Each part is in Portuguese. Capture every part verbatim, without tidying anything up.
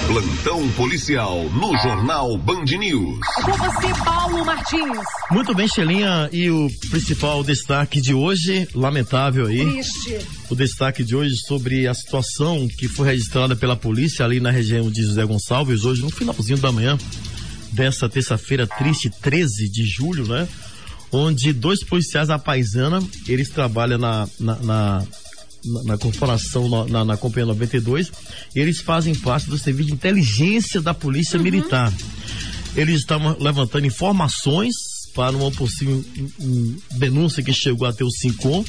Plantão policial no Jornal Band News. Com você, Paulo Martins. Muito bem, Shelinha, e o principal destaque de hoje, lamentável aí. Triste. O destaque de hoje sobre a situação que foi registrada pela polícia ali na região de José Gonçalves, hoje no finalzinho da manhã dessa terça-feira triste, treze de julho, né? Onde dois policiais da Paisana, eles trabalham na, na, na, na, na corporação, na, na Companhia noventa e dois, e eles fazem parte do serviço de inteligência da Polícia uhum. Militar. Eles estavam levantando informações para uma possível um, denúncia que chegou até o SINCOM,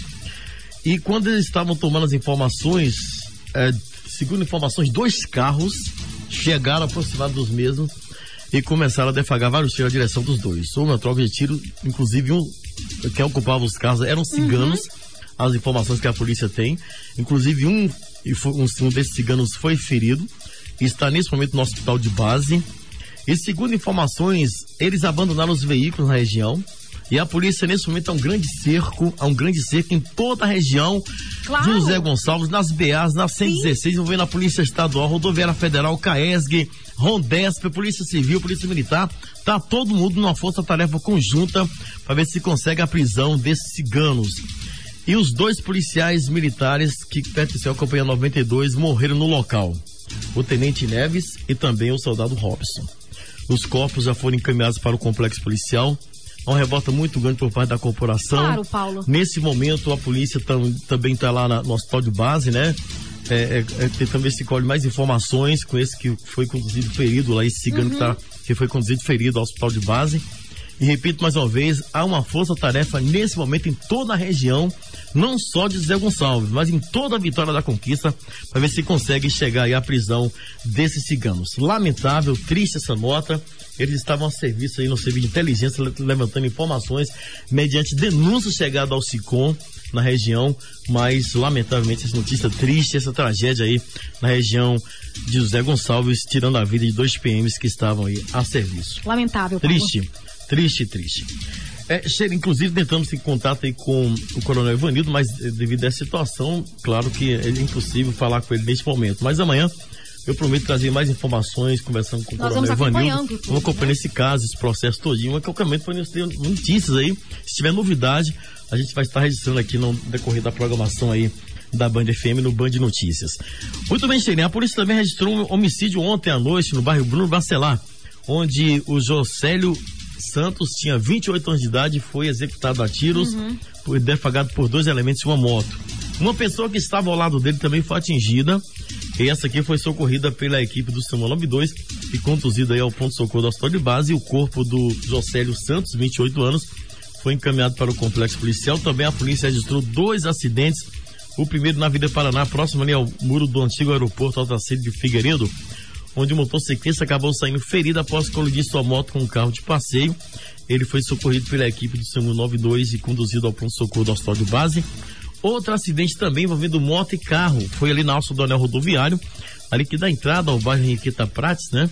e quando eles estavam tomando as informações, é, segundo informações, dois carros chegaram aproximados dos mesmos e começaram a defagar vários tiros na direção dos dois. Houve uma troca de tiro, inclusive um, quem ocupava os carros eram ciganos, uhum. as informações que a polícia tem, inclusive um, um, um desses ciganos foi ferido, e está nesse momento no hospital de base, e segundo informações, eles abandonaram os veículos na região, e a polícia nesse momento há um grande cerco, há um grande cerco em toda a região claro. de José Gonçalves, nas B As, na cento e dezesseis, envolvendo a Polícia Estadual, Rodoviária Federal, CAESG, Rondesp, Polícia Civil, Polícia Militar, tá todo mundo numa força-tarefa conjunta para ver se consegue a prisão desses ciganos. E os dois policiais militares que pertenciam à Companhia noventa e dois morreram no local, o Tenente Neves e também o soldado Robson. Os corpos já foram encaminhados para o complexo policial. Uma revolta muito grande por parte da corporação. Claro, Paulo. Nesse momento, a polícia tam, também está lá na, no hospital de base, né? É, é, é, tentando ver se colhe mais informações com esse que foi conduzido ferido lá, esse cigano uhum. que, tá, que foi conduzido ferido ao hospital de base. E repito mais uma vez, há uma força-tarefa nesse momento em toda a região, não só de José Gonçalves, mas em toda a Vitória da Conquista, para ver se consegue chegar aí à prisão desses ciganos. Lamentável, triste essa nota. Eles estavam a serviço aí no serviço de inteligência, levantando informações mediante denúncias chegadas ao SICOM na região, mas lamentavelmente essa notícia triste, essa tragédia aí na região de José Gonçalves, tirando a vida de dois P Ms que estavam aí a serviço. Lamentável, Paulo. Triste, triste, triste. É, inclusive tentamos em contato aí com o Coronel Ivanildo, mas devido a essa situação, claro que é impossível falar com ele neste momento, mas amanhã eu prometo trazer mais informações, conversando com o Nós Coronel Ivanildo. Tudo, vamos acompanhar né? esse caso, esse processo todinho, mas qualquer momento podemos ter notícias aí. Se tiver novidade, a gente vai estar registrando aqui no decorrer da programação aí da Band F M no Band Notícias. Muito bem, Sheila, a polícia também registrou um homicídio ontem à noite no bairro Bruno Bacelar, onde o Jocélio Santos tinha vinte e oito anos de idade e foi executado a tiros, uhum. foi defagado por dois elementos de uma moto. Uma pessoa que estava ao lado dele também foi atingida, e essa aqui foi socorrida pela equipe do SAMU noventa e dois e conduzida aí ao pronto-socorro do hospital de base, e o corpo do Jocélio Santos, vinte e oito anos, foi encaminhado para o complexo policial. Também a polícia registrou dois acidentes, o primeiro na Avenida Paraná, próximo ali ao muro do antigo aeroporto Altacílio de Figueiredo, onde o motociclista acabou saindo ferido após colidir sua moto com um carro de passeio. Ele foi socorrido pela equipe do SAMU noventa e dois e conduzido ao pronto-socorro do hospital de base. Outro acidente também envolvendo moto e carro, foi ali na alça do anel rodoviário, ali que dá entrada ao bairro Henriqueta Prates, né?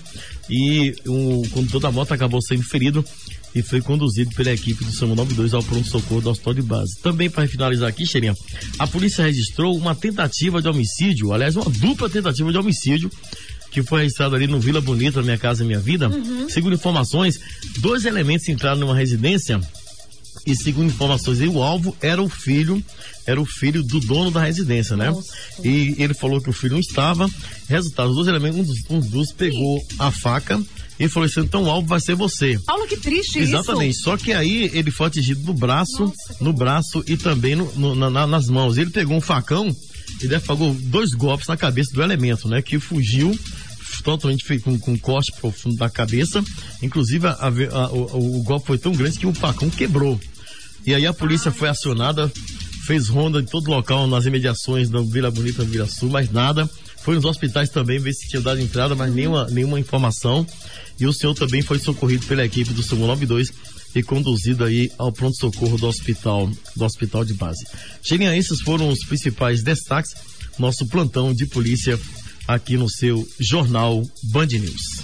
E o condutor da moto acabou sendo ferido e foi conduzido pela equipe do SAMU noventa e dois ao pronto-socorro do hospital de base. Também, para finalizar aqui, Xerinha, a polícia registrou uma tentativa de homicídio, aliás, uma dupla tentativa de homicídio, que foi registrado ali no Vila Bonita, Minha Casa Minha Vida. Uhum. Segundo informações, dois elementos entraram numa residência e, segundo informações, o alvo era o filho, era o filho do dono da residência, né? Nossa. E ele falou que o filho não estava. Resultado, os dois elementos, um dos, um dos pegou Sim. a faca e falou assim, então o alvo vai ser você. Paulo, que triste Exatamente. isso. Exatamente, só que aí ele foi atingido no braço, Nossa, no braço e também no, no, na, nas mãos. Ele pegou um facão e defagou dois golpes na cabeça do elemento, né? Que fugiu totalmente com, com um corte profundo da cabeça. Inclusive, a, a, a, o, o golpe foi tão grande que o facão quebrou. E aí a polícia foi acionada, fez ronda em todo local, nas imediações da Vila Bonita, Vila Sul, mas nada. Foi nos hospitais também ver se tinha dado entrada, mas nenhuma, nenhuma informação. E o senhor também foi socorrido pela equipe do SAMU noventa e dois e conduzido aí ao pronto-socorro do hospital, do hospital de base. Xerinha, esses foram os principais destaques, nosso plantão de polícia aqui no seu Jornal Band News.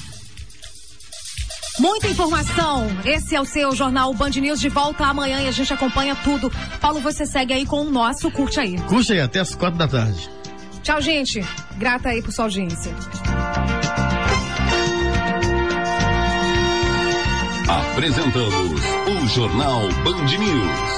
Muita informação. Esse é o seu Jornal Band News, de volta amanhã e a gente acompanha tudo. Paulo, você segue aí com o nosso Curte Aí. Curte aí, até as quatro da tarde. Tchau, gente. Grata aí por sua audiência. Apresentamos o Jornal Band News.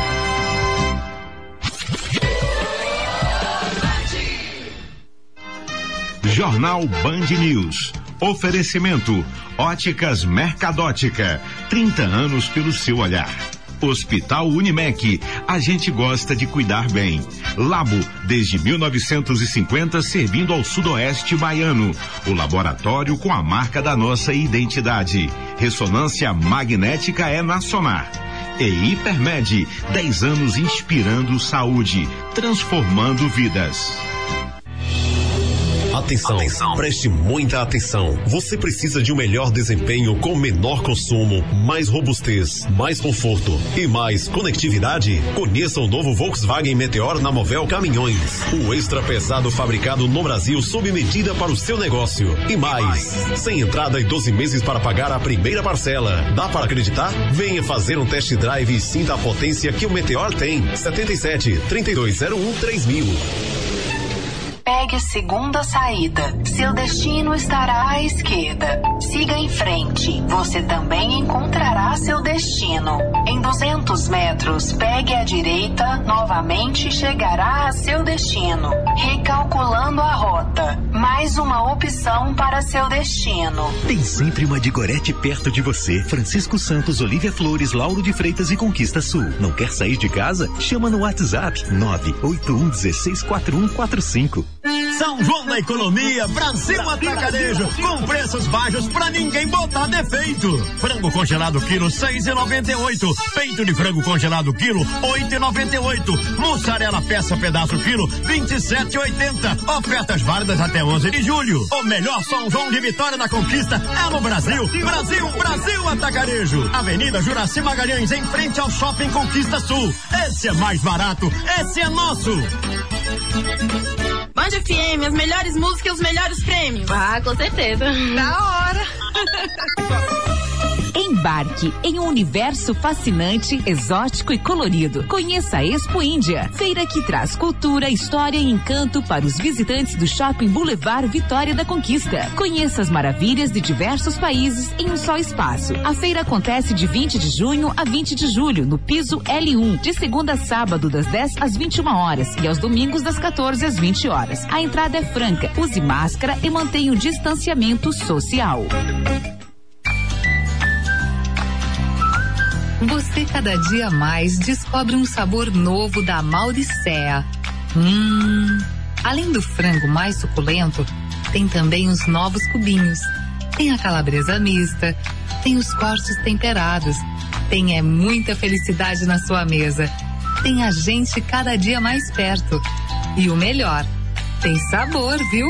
Jornal Band News. Oferecimento Óticas Mercadótica. trinta anos pelo seu olhar. Hospital Unimed. A gente gosta de cuidar bem. Labo, desde mil novecentos e cinquenta, servindo ao sudoeste baiano. O laboratório com a marca da nossa identidade. Ressonância magnética é na Sonar. E Hipermed, dez anos inspirando saúde, transformando vidas. Atenção, atenção, preste muita atenção. Você precisa de um melhor desempenho com menor consumo, mais robustez, mais conforto e mais conectividade? Conheça o novo Volkswagen Meteor na Movel Caminhões. O extra pesado fabricado no Brasil sob medida para o seu negócio. E mais, sem entrada e doze meses para pagar a primeira parcela. Dá para acreditar? Venha fazer um test drive e sinta a potência que o Meteor tem. setenta e sete, trinta e dois zero um, três mil. Pegue a segunda saída. Seu destino estará à esquerda. Siga em frente. Você também encontrará seu destino. Em duzentos metros, pegue à direita. Novamente chegará a seu destino. Recalculando a rota. Mais uma opção para seu destino. Tem sempre uma de Gorete perto de você. Francisco Santos, Olívia Flores, Lauro de Freitas e Conquista Sul. Não quer sair de casa? Chama no WhatsApp nove oito um um seis quatro um quatro cinco. São João da Economia, Brasil Atacarejo, com preços baixos pra ninguém botar defeito. Frango congelado quilo seis e noventa e oito, peito de frango congelado quilo oito e noventa e oito, mussarela peça pedaço quilo vinte e sete e oitenta. Ofertas válidas até onze de julho. O melhor São João de Vitória da Conquista é no Brasil. Brasil, Brasil Atacarejo. Avenida Juraci Magalhães, em frente ao Shopping Conquista Sul. Esse é mais barato, esse é nosso. Band F M, as melhores músicas e os melhores prêmios. Ah, com certeza. Da hora. Embarque em um universo fascinante, exótico e colorido. Conheça a Expo Índia, feira que traz cultura, história e encanto para os visitantes do Shopping Boulevard Vitória da Conquista. Conheça as maravilhas de diversos países em um só espaço. A feira acontece de vinte de junho a vinte de julho, no piso L um, de segunda a sábado, das dez às vinte e uma horas e aos domingos, das quatorze às vinte horas. A entrada é franca, use máscara e mantenha o distanciamento social. Você cada dia mais descobre um sabor novo da Mauricéa. Hum, além do frango mais suculento, tem também os novos cubinhos. Tem a calabresa mista, tem os cortes temperados, tem é muita felicidade na sua mesa. Tem a gente cada dia mais perto. E o melhor, tem sabor, viu?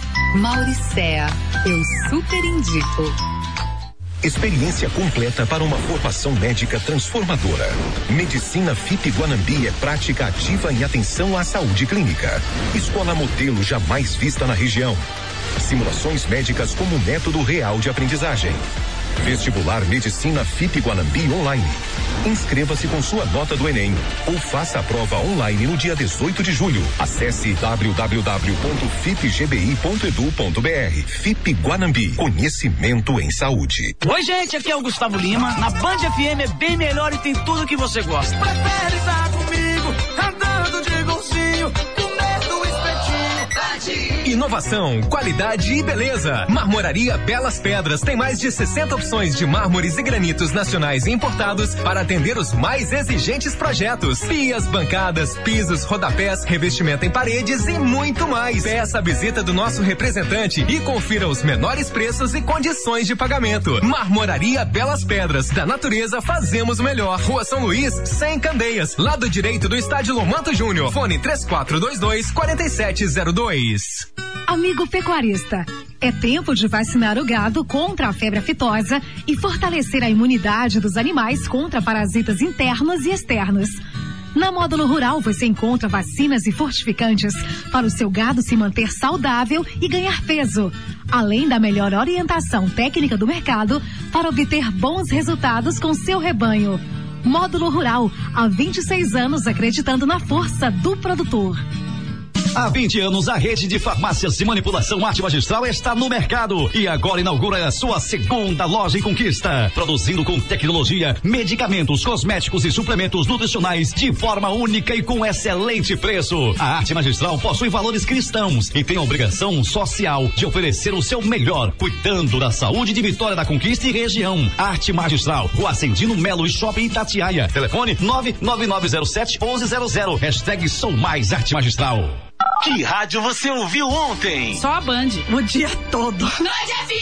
Mauricéa, eu super indico. Experiência completa para uma formação médica transformadora. Medicina F I P Guanambi é prática ativa em atenção à saúde clínica. Escola modelo jamais vista na região. Simulações médicas como método real de aprendizagem. Vestibular Medicina F I P Guanambi online. Inscreva-se com sua nota do Enem ou faça a prova online no dia dezoito de julho. Acesse w w w ponto f i p g b i ponto e d u ponto b r. F I P Guanambi, conhecimento em saúde. Oi, gente, aqui é o Gustavo Lima. Na Band F M é bem melhor e tem tudo que você gosta. Prefere estar comigo, andando de golzinho, comendo espetinho. Inovação, qualidade e beleza. Marmoraria Belas Pedras tem mais de sessenta opções de mármores e granitos nacionais e importados para atender os mais exigentes projetos. Pias, bancadas, pisos, rodapés, revestimento em paredes e muito mais. Peça a visita do nosso representante e confira os menores preços e condições de pagamento. Marmoraria Belas Pedras, da natureza fazemos o melhor. Rua São Luís, sem Candeias, lado direito do Estádio Lomanto Júnior. Fone três quatro dois dois, quatro sete zero dois. Amigo pecuarista, é tempo de vacinar o gado contra a febre aftosa e fortalecer a imunidade dos animais contra parasitas internos e externos. Na Módulo Rural você encontra vacinas e fortificantes para o seu gado se manter saudável e ganhar peso, além da melhor orientação técnica do mercado para obter bons resultados com seu rebanho. Módulo Rural, há vinte e seis anos acreditando na força do produtor. Há vinte anos, a rede de farmácias de manipulação Arte Magistral está no mercado e agora inaugura a sua segunda loja em Conquista, produzindo com tecnologia, medicamentos, cosméticos e suplementos nutricionais de forma única e com excelente preço. A Arte Magistral possui valores cristãos e tem a obrigação social de oferecer o seu melhor, cuidando da saúde de Vitória da Conquista e região. Arte Magistral, Rua Ascendino Melo e Shopping Itatiaia. Telefone nove nove nove zero sete um um zero zero. Hashtag Sou Mais Arte Magistral. Que rádio você ouviu ontem? Só a Band, o dia todo. Band F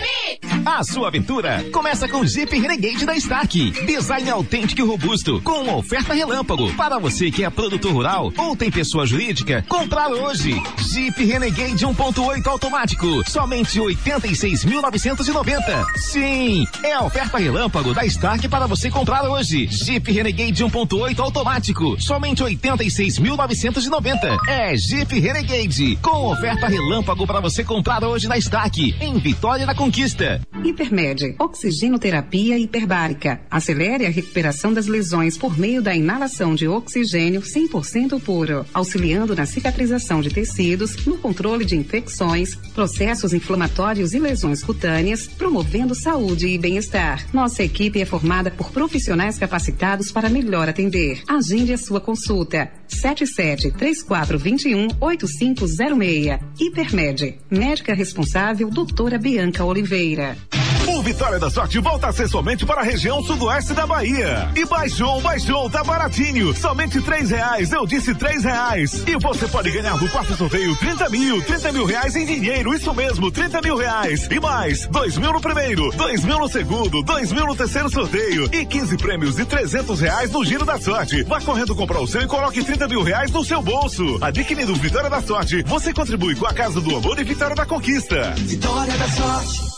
M! A sua aventura começa com o Jeep Renegade da Stark. Design autêntico e robusto, com uma oferta relâmpago. Para você que é produtor rural ou tem pessoa jurídica, comprar hoje. Jeep Renegade um ponto oito automático, somente oitenta e seis mil novecentos e noventa. Sim, é a oferta relâmpago da Stark para você comprar hoje. Jeep Renegade um ponto oito automático, somente oitenta e seis mil novecentos e noventa. É Jeep Renegade, com oferta relâmpago para você comprar hoje na Stark, em Vitória da Conquista. Hipermed, oxigenoterapia hiperbárica. Acelere a recuperação das lesões por meio da inalação de oxigênio cem por cento puro, auxiliando na cicatrização de tecidos, no controle de infecções, processos inflamatórios e lesões cutâneas, promovendo saúde e bem-estar. Nossa equipe é formada por profissionais capacitados para melhor atender. Agende a sua consulta. sete sete três quatro dois um oito cinco zero seis. Hipermed, médica responsável, doutora Bianca Oliveira. O Vitória da Sorte volta a ser somente para a região sudoeste da Bahia. E baixou, baixou, tá baratinho. Somente três reais, eu disse três reais. E você pode ganhar do quarto sorteio trinta mil, trinta mil reais em dinheiro, isso mesmo, trinta mil reais. E mais, dois mil no primeiro, dois mil no segundo, dois mil no terceiro sorteio e quinze prêmios de trezentos reais no Giro da Sorte. Vá correndo comprar o seu e coloque trinta mil reais no seu bolso. Adquirindo Vitória da Sorte, você contribui com a Casa do Amor e Vitória da Conquista. Vitória da Sorte.